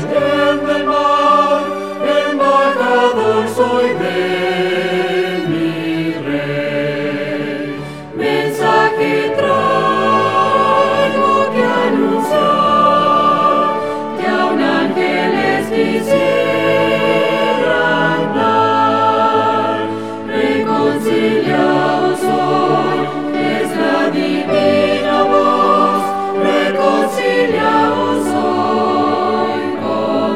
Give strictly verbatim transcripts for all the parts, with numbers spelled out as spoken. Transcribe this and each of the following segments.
bien del mal, embajador soy de mi Rey. Mensaje traigo que anunciar, que aun ángeles quisieran dar. Reconciliados hoy es la divina voz, reconciliados hoy con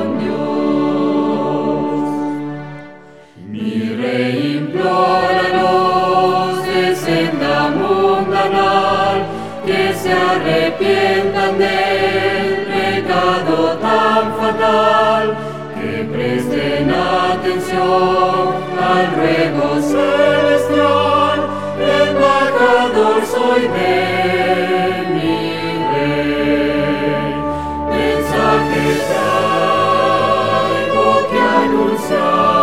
Dios. Mi Rey implóranos de senda mundanal, que se arrepientan del pecado tan fatal, que presten atención al ruego celestial. Embajador soy de mi Rey. Mensaje traigo que anunciar,